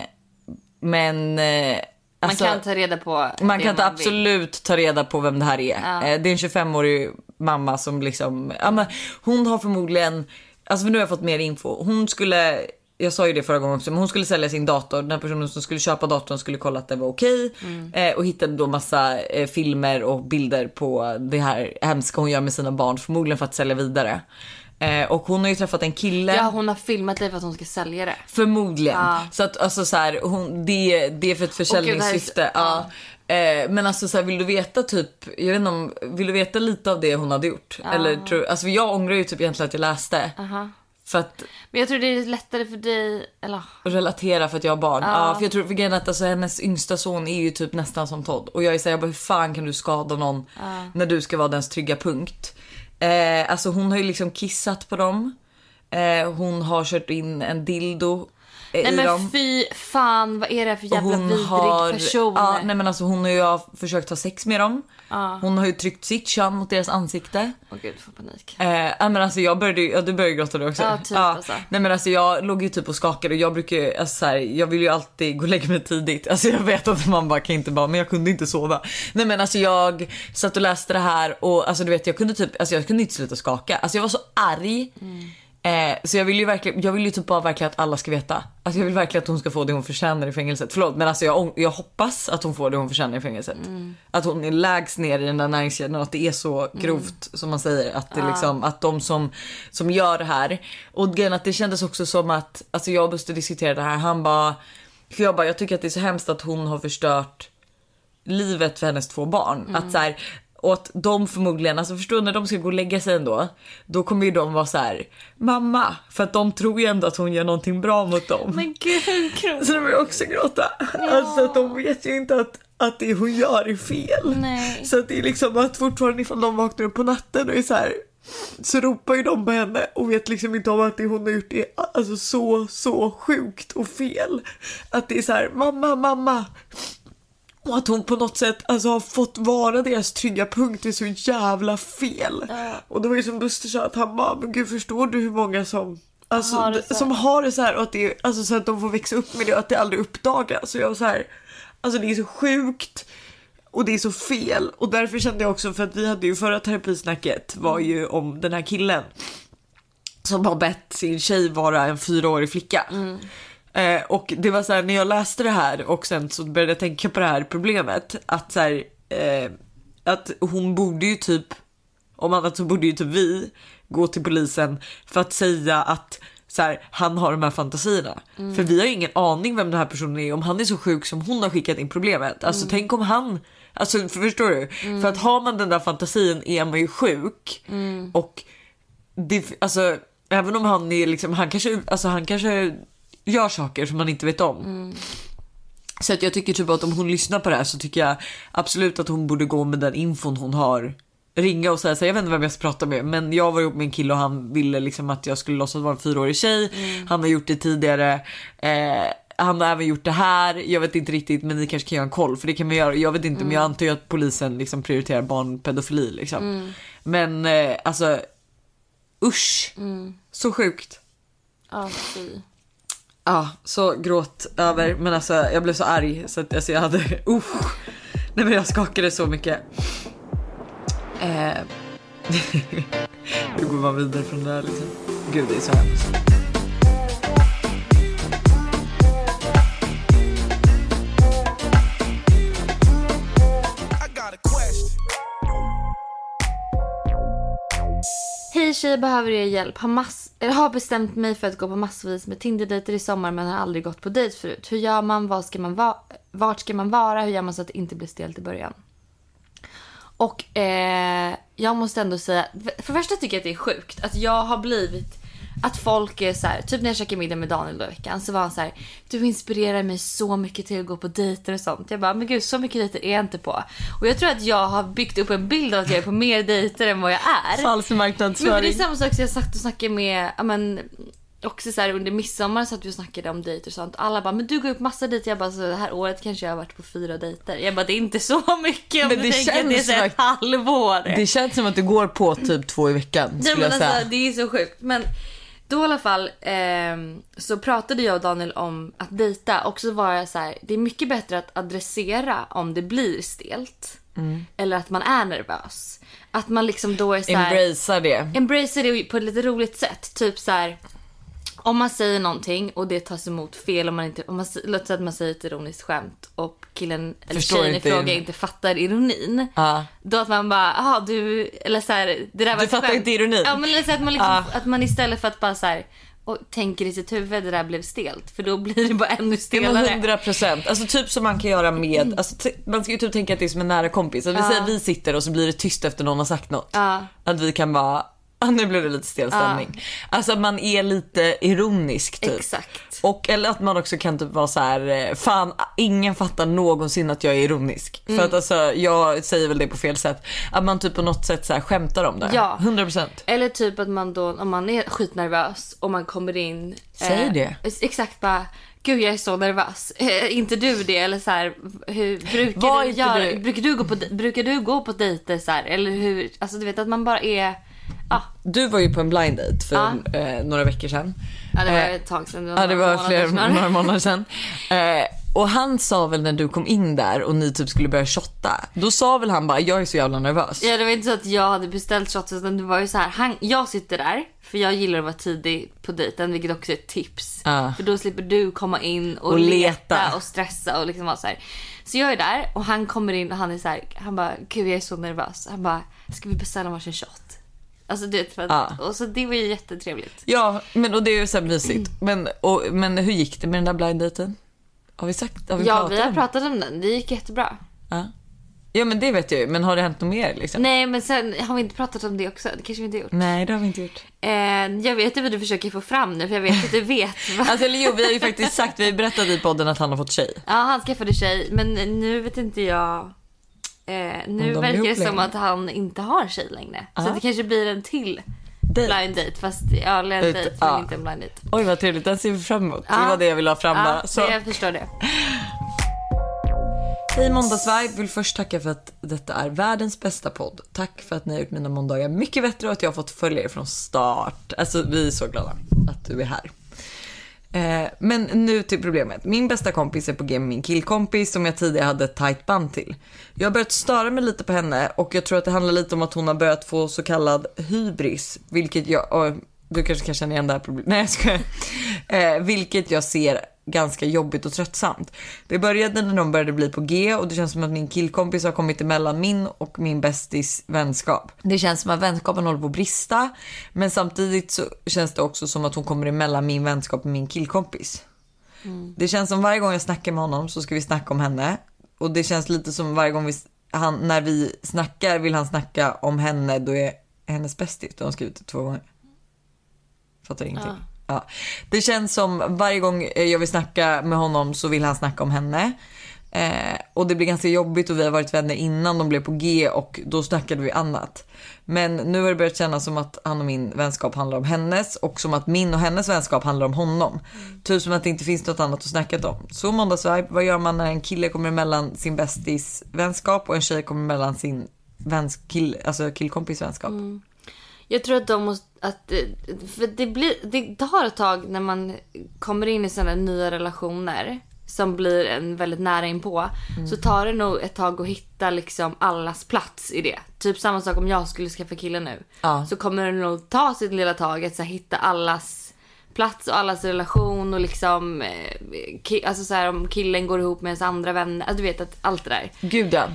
men eh, alltså, man kan ta reda på man kan ta absolut vill. ta reda på vem det här är. Ja. Eh, det är en tjugofemårig mamma som liksom, ja, men hon har förmodligen, alltså för nu har jag fått mer info. Hon skulle, jag sa ju det förra gången också, men hon skulle sälja sin dator. Den personen som skulle köpa datorn skulle kolla att det var okej. Mm. Eh, och hittade då massa eh, filmer och bilder på det här hemska hon gör med sina barn. Förmodligen för att sälja vidare. Eh, och hon har ju träffat en kille. Ja, hon har filmat det för att hon ska sälja det. Förmodligen. Ja. Så att alltså så här, hon, det, det är för ett försäljningssyfte. Okay, ja. Ja. Eh, men alltså så här, vill du veta typ, jag vet inte om, vill du veta lite av det hon hade gjort? Ja. Eller tror, alltså jag ångrar ju typ egentligen att jag läste. Uh-huh. För att, men jag tror det är lättare för dig eller? Relatera för att jag har barn. Ja. Ja, för jag tror för grejen att alltså, hennes yngsta son är ju typ nästan som Todd. Och jag är så här, jag bara, hur fan kan du skada någon ja. när du ska vara dens trygga punkt? Eh, alltså hon har ju liksom kissat på dem. Eh, hon har kört in en dildo eh, nej, i men dem. Fy fan, vad är det för jävla vidrig har, person? Ja, nej men alltså hon har ju försökt ha sex med dem. Ja. Hon har ju tryckt sitt kön mot deras ansikte. Åh gud, får panik. Eh, men alltså jag började, ja, du började gråta då också. Ja, typ ja. alltså. Nej men alltså jag låg ju typ och skakade och jag brukar ju, alltså så här, jag vill ju alltid gå och lägga mig tidigt. Alltså jag vet att man bara kan inte bara, men jag kunde inte sova. Nej men alltså jag satt och läste det här och alltså du vet jag kunde typ, alltså jag kunde inte sluta skaka. Alltså jag var så arg. Mm. Eh, så jag vill ju verkligen, jag vill ju typ bara verkligen att alla ska veta. Alltså jag vill verkligen att hon ska få det hon förtjänar i fängelset. Förlåt, men alltså jag, jag hoppas att hon får det hon förtjänar i fängelset. Mm. Att hon är lägst ner i den där näringskedjan och att det är så grovt mm. som man säger. Att det liksom, att de som, som gör det här. Och grejen att det kändes också som att, alltså jag och Buster diskuterade det här. Han bara, för jag bara, jag tycker att det är så hemskt att hon har förstört livet för hennes två barn. Mm. Att så här, och att de förmodligen, alltså förstår när de ska gå och lägga sig ändå, då kommer ju de vara så här, mamma, för att de tror ju ändå att hon gör någonting bra mot dem. Men gud, så de vill också gråta. Ja. Alltså att de vet ju inte att, att det hon gör är fel. Nej. Så att det är liksom att fortfarande ifall de vaknar upp på natten och är så här, så ropar ju de på henne och vet liksom inte om att det hon har gjort är alltså så, så sjukt och fel. Att det är så här, mamma, mamma. Och att hon på något sätt alltså, har fått vara deras trygga punkt är så jävla fel. Ja. Och det var ju som Buster sa att han bara, men gud förstår du hur många som alltså, har det som har det så här och att det är, alltså, så att de får växa upp med det och att det aldrig uppdagas. Så jag var så här, alltså det är så sjukt och det är så fel. Och därför kände jag också, för att vi hade ju förra terapisnacket var ju om den här killen. som har bett sin tjej vara en fyraårig flicka. Mm. Eh, och det var så här, när jag läste det här och sen så började jag tänka på det här problemet att så här, eh, att hon borde ju typ, om annat så borde ju typ vi gå till polisen för att säga att så här, han har de här fantasierna. Mm. För vi har ju ingen aning vem den här personen är, om han är så sjuk som hon har skickat in problemet. Alltså mm. tänk om han, alltså för, förstår du? Mm. För att har man den där fantasin är man ju sjuk. Mm. Och det, alltså även om han är liksom, han kanske, alltså han kanske gör saker som man inte vet om. Mm. Så att jag tycker typ att om hon lyssnar på det här så tycker jag absolut att hon borde gå med den infon hon har. Ringa och säga så jag vet inte vem jag ska prata med, men jag var ihop med en kille och han ville liksom att jag skulle låtsas vara en fyraårig tjej. Mm. Han har gjort det tidigare. Eh, han har även gjort det här. Jag vet inte riktigt, men ni kanske kan göra en koll, för det kan man göra. Jag vet inte, mm. men jag antar ju att polisen liksom prioriterar barnpedofili liksom. Mm. Men eh, alltså usch. Mm. Så sjukt. Ja, fy. Ja, så gråt över, men alltså jag blev så arg så att alltså, jag hade uh, nej men jag skakade så mycket. Eh, hur går man vidare från det här liksom? Gud, det är så hemskt. Hej tjej, behöver er hjälp. Har, mass- eller har bestämt mig för att gå på massvis med Tinder-dejter i sommar, men har aldrig gått på dejt förut. Hur gör man? Vad ska man va- vart ska man vara? Hur gör man så att det inte blir stelt i början? Och eh, jag måste ändå säga, för första tycker jag att det är sjukt att jag har blivit, att folk är så här, typ när jag käkade middag med Daniel i veckan så var han så här: du inspirerar mig så mycket till att gå på dejter och sånt. Jag bara, men gud, så mycket dejter är jag inte på. Och jag tror att jag har byggt upp en bild av att jag är på mer dejter än vad jag är. Falsk marknadsföring. Men det är samma sak som jag sagt och snackade med, ja men också så här, under midsommar så att vi snackade om dejter och sånt. Alla bara, men du går upp massa dejter. Jag bara, så det här året kanske jag har varit på fyra dejter. Jag bara, det är inte så mycket om men du det tänker att det är så ett halvår. Det känns som att du går på typ två i veckan. Nej, men alltså, det är så sjukt. Men då i alla fall eh, så pratade jag och Daniel om att dejta. Och så var jag så här, det är mycket bättre att adressera om det blir stelt. Mm. Eller att man är nervös. Att man liksom då är så här, embracear det. Embracear det på ett lite roligt sätt. Typ så här, om man säger någonting och det tas emot fel, om man inte, om man, låt säga att man säger ett ironiskt skämt och killen eller tjejen i fråga inte fattar ironin. Uh. Då att man bara, aha, du, eller så här, det där var du fattar skämt. Inte ironin. Ja, men så att man liksom, uh. att man istället för att bara så här, och tänker i sitt huvud, det där blev stelt, för då blir det bara ännu stelare. hundra procent. Alltså typ som man kan göra med, alltså, t- man ska ju typ tänka att det är som en nära kompis. Att vi uh. säger vi sitter och så blir det tyst efter någon har sagt något. Uh. Att vi kan bara, ah, nu blir det lite stelstämning. Uh. Alltså man är lite ironisk typ. Exakt. Och eller att man också kan typ vara så här, fan, ingen fattar någonsin att jag är ironisk. Mm. För att alltså, jag säger väl det på fel sätt. Att man typ på något sätt så här skämtar om det. Ja. hundra procent. Eller typ att man då, om man är skitnervös och man kommer in. Säg eh, det. Exakt, bara, gud jag är så nervös. Eh, inte du det? Eller så här, hur brukar Var du göra? Du? Brukar du gå på, brukar du gå på dejter så här? Eller hur, alltså du vet att man bara är. Ah. Du var ju på en blind date för ah. eh, några veckor sedan. Ja, det var ett tag sedan. Det var ja, det var flera några månader sedan. Eh, och han sa väl när du kom in där och ni typ skulle börja shotta, då sa väl han bara, jag är så jävla nervös. Ja, det var inte så att jag hade beställt shots, utan det var ju så här, han, jag sitter där, för jag gillar att vara tidig på dejten, vilket också är ett tips. Ah. För då slipper du komma in och, och leta. leta och stressa och liksom vara så här. Så jag är där och han kommer in och han är så här, han bara, gud jag är så nervös. Han bara, ska vi beställa varsin shot? Alltså det, för att, ah. och så det var ju jättetrevligt. Ja, men och det är ju så mysigt. Men, och, men hur gick det med den där blind daten? Har vi sagt? Har vi ja, pratat vi har om? pratat om den. Det gick jättebra. Ja. Ja, men det vet jag ju. Men har det hänt något mer liksom? Nej, men sen har vi inte pratat om det också. Det kanske vi inte gjort. Nej, det har vi inte gjort. Eh, jag vet vad du försöker få fram nu, för jag vet att du vet. Alltså, eller jo, vi har ju faktiskt sagt, vi har berättat i podden att han har fått tjej. Ja, han skaffade tjej. Men nu vet inte jag. Eh, nu de verkar det som att han inte har tjej längre. Aha. Så det kanske blir en till date. Blind date, fast ja, blind date, date men ja. Inte en blind date. Oj, vad trevligt, den ser vi fram emot. Ja. Det var det jag ville ha fram bara. Ja, så. Jag förstår det. Hej Måndagsvibe, vill först tacka för att detta är världens bästa podd. Tack för att ni har gjort mina måndagar mycket bättre och att jag har fått följa er från start. Alltså vi är så glada att du är här. Eh, men nu till problemet. Min bästa kompis är på G med min killkompis som jag tidigare hade ett tajt band till. Jag har börjat störa mig lite på henne och jag tror att det handlar lite om att hon har börjat få så kallad hybris. Vilket jag, Du kanske kan känna igen det här problemet. Nej, jag ska. Eh, vilket jag ser ganska jobbigt och tröttsamt. Det började när de började bli på G och det känns som att min killkompis har kommit emellan min och min bästis vänskap. Det känns som att vänskapen håller på att brista, men samtidigt så känns det också som att hon kommer emellan min vänskap och min killkompis. Mm. Det känns som varje gång jag snackar med honom så ska vi snacka om henne, och det känns lite som varje gång vi, han, när vi snackar vill han snacka om henne, då är hennes bästis. Då har han skrivit det två gånger. Fattar ingenting. Ja. Ja. Det känns som varje gång jag vill snacka med honom så vill han snacka om henne. Eh, och det blir ganska jobbigt, och vi har varit vänner innan de blev på G och då snackade vi annat. Men nu har det börjat kännas som att han och min vänskap handlar om hennes, och som att min och hennes vänskap handlar om honom. Mm. Typ som att det inte finns något annat att snacka om. Så måndagsvibe, vad gör man när en kille kommer mellan sin bästis vänskap och en tjej kommer mellan sin väns kill, alltså killkompis vänskap? Mm. Jag tror att de måste, att, för det blir, det tar ett tag när man kommer in i sådana nya relationer som blir en väldigt nära inpå, mm. så tar det nog ett tag att hitta liksom allas plats i det. Typ samma sak om jag skulle skaffa killen nu, ja. Så kommer det nog ta sitt lilla tag att så här, hitta allas plats och allas relation, och liksom ki, alltså så här, om killen går ihop med ens andra vänner, alltså, du vet att allt det där. Gud ja.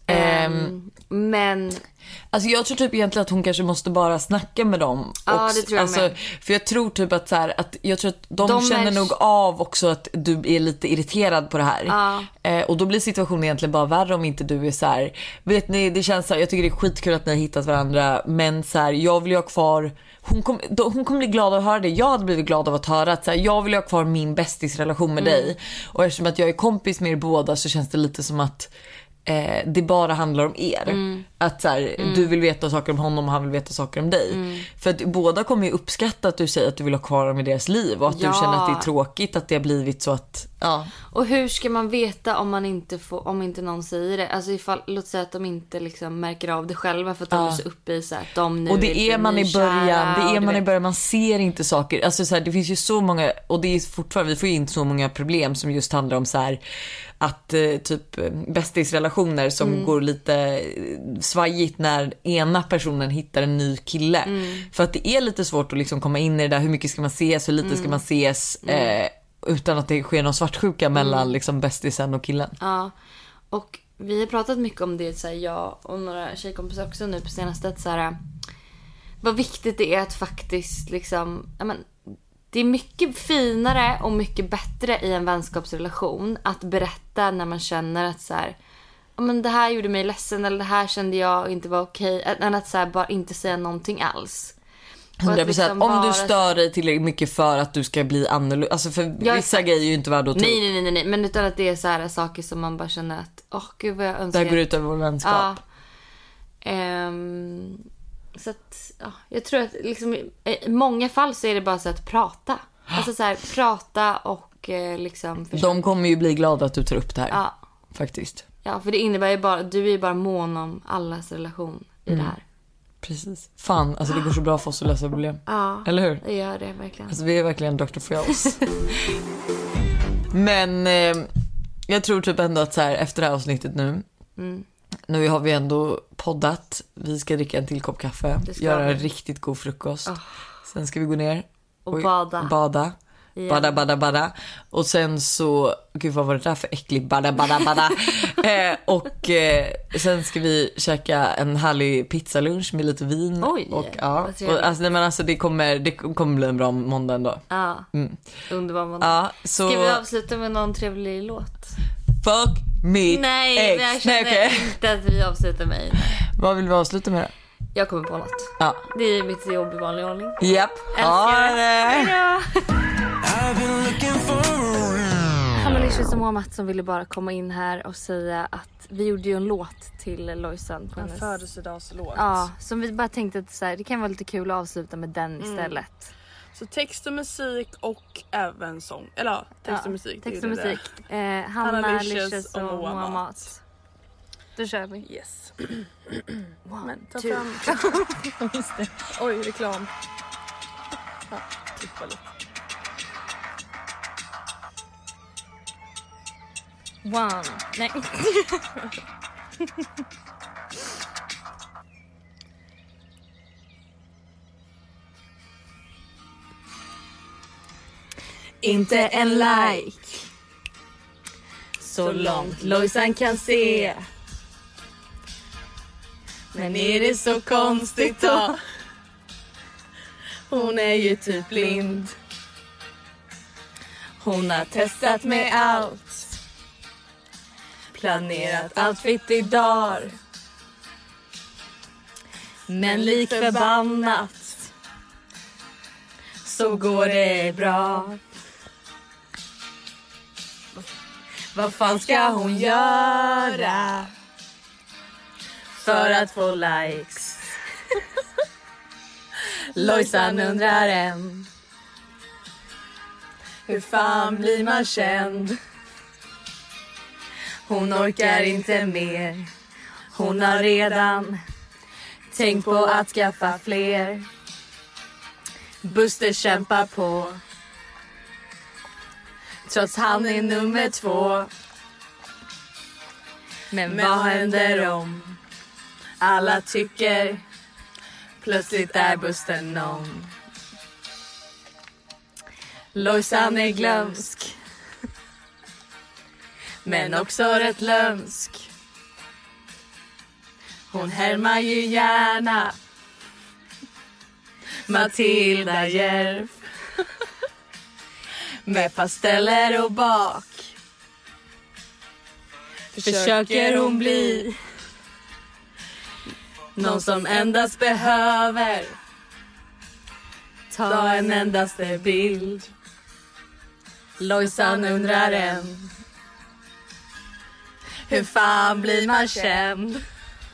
Um, men alltså jag tror typ egentligen att hon kanske måste bara snacka med dem. Ja, också. Det tror jag alltså, med. För jag tror typ att så här, att jag tror att de, de känner är... nog av också att du är lite irriterad på det här. Ja. Eh, och då blir situationen egentligen bara värre om inte du är så här, vet ni, det känns så här, jag tycker det är skitkul att ni har hittat varandra, men så här, jag vill ju ha kvar, hon kommer då, hon kommer bli glad av att höra det. Jag hade blivit glad av att höra att så här, jag vill ha kvar min bästis relation med mm. dig. Och eftersom att jag är kompis med er båda så känns det lite som att Eh, det bara handlar om er. Mm. Att så här, mm. du vill veta saker om honom och han vill veta saker om dig. Mm. För att båda kommer ju uppskatta att du säger att du vill ha kvar dem i deras liv, och att ja. du känner att det är tråkigt att det har blivit så att ja. Och hur ska man veta om man inte får, om inte någon säger det? Alltså ifall, låt säga att de inte liksom märker av det själva för att de ja. är så uppe i så här, att de nu och det är, är man i början, det är man vet. i början, man ser inte saker. Alltså så här, det finns ju så många, och det är fortfarande, vi får ju inte så många problem som just handlar om så här att eh, typ bästisrelationer som mm. går lite svajigt när ena personen hittar en ny kille. Mm. För att det är lite svårt att liksom komma in i det där, hur mycket ska man ses, hur lite mm. ska man ses eh, utan att det sker någon svartsjuka mellan mm. liksom bästisen och killen. Ja, och vi har pratat mycket om det, så här, jag och några tjejkompisar också nu på senaste, så här, vad viktigt det är att faktiskt liksom, ja men, det är mycket finare och mycket bättre i en vänskapsrelation att berätta när man känner att så här, ja men det här gjorde mig ledsen, eller det här kände jag inte var okej, än att så här, bara inte säga någonting alls. hundra procent liksom om du stör dig tillräckligt mycket för att du ska bli annorlunda. Alltså för jag vissa exakt. grejer är ju inte värda att ta. Nej, nej, nej, nej. Men utan att det är så här saker som man bara känner att åh oh, gud vad jag önskar. Det går ut över vår vänskap. Ja. Um, så att ja, jag tror att liksom, i många fall så är det bara så att prata. Alltså så här, prata och eh, liksom försöka. De kommer ju bli glada att du tar upp det här. Ja. Faktiskt. Ja, för det innebär ju bara, du är ju bara mån om allas relation i mm. det här. Precis. Fan, alltså det går så bra för oss att lösa problem. Ja, eller hur? Det gör det verkligen. Alltså vi är verkligen doktor Fjols. Men eh, jag tror typ ändå att så här, efter det här avsnittet nu mm. nu har vi ändå poddat. Vi ska dricka en till kopp kaffe, göra en riktigt god frukost. Oh. Sen ska vi gå ner och, och bada. Bada. Yeah. Bada, bada, bada. Och sen så, gud vad var det där för äckligt bada, bada, bada. eh, Och eh, sen ska vi käka en härlig pizzalunch med lite vin. Oj, och, ja. och, alltså, nej, men alltså, det, kommer, det kommer bli en bra måndag ändå. Ja, mm. underbar måndag. Ja, så... Ska vi avsluta med någon trevlig låt? Fuck me Nej, ex. jag känner nej, okay. inte att vi avslutar med. Vad vill vi avsluta med då? Jag kommer på något. Ja. Det är mitt jobb i vanlig ordning. Japp. Älskar det. Hallalicious och Mohamed som ville bara komma in här och säga att vi gjorde ju en låt till Lojsan på en hennes födelsedagslåt. Ja, som vi bara tänkte att så här, det kan vara lite kul att avsluta med den istället. Mm. Så text och musik och även sång. Eller ja, text och musik. Text och musik. Eh, Hallalicious och Mohamed. Då kör vi. Yes. One, Men ta two. fram. Just det. Oj, reklam. Ja, klippa lite. One. Nej. inte en like. Så långt Lojsan kan se. Men är det så konstigt då? Hon är ju typ blind. Hon har testat med allt. Planerat outfit i dagar. Men lik förbannat så går det bra. Vad fan ska hon göra för att få likes? Lojsan undrar än. Hur fan blir man känd? Hon orkar inte mer. Hon har redan tänkt på att skaffa fler. Buster kämpar på. Trots han är nummer två. Men vad händer om alla tycker plötsligt är Buster någon? Lojsan är glömsk, men också rätt lömsk. Hon härmar ju gärna Matilda Järf med pasteller och bak. Försöker hon bli någon som endast behöver ta en endaste bild. Lojsan undrar än. Hur fan blir man känd?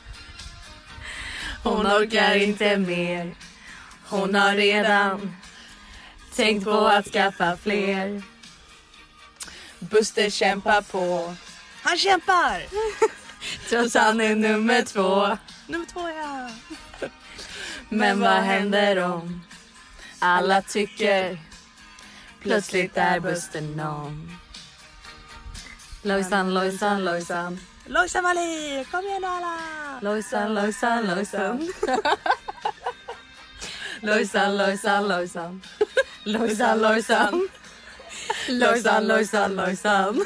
Hon orkar inte mer. Hon har redan tänkt på att skaffa fler. Buster kämpar på. Han kämpar! Trots han är nummer två. Nummer två, ja. Men vad händer om alla tycker plötsligt är Buster någon? Lojsan, Lojsan, Lojsan. Lojsan Wallin, kom igen alla! Lojsan, Lojsan, Lojsan. Lojsan, Lojsan, Lojsan. Lojsan, Lojsan. Lojsan, Lojsan, Lojsan.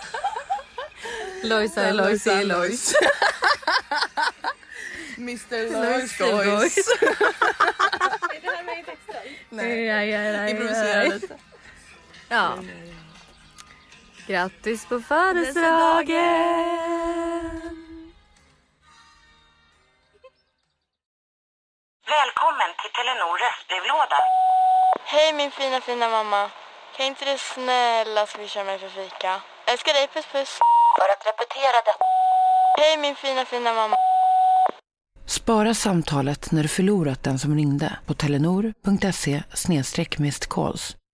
Lojsan, Lojsan, Lojs. mister Lojs Lojs. Är det här med i texten? Nej, ja, ja, ja, improvisera lite. Ja. Grattis på födelsedagen! Välkommen till Telenor röstbrevlåda. Hej min fina fina mamma. Kan inte du snälla swisha mig för fika? Älskar dig, puss puss. För att repetera detta. Hej min fina fina mamma. Spara samtalet när du förlorat den som ringde på telenor punkt se slash missed calls.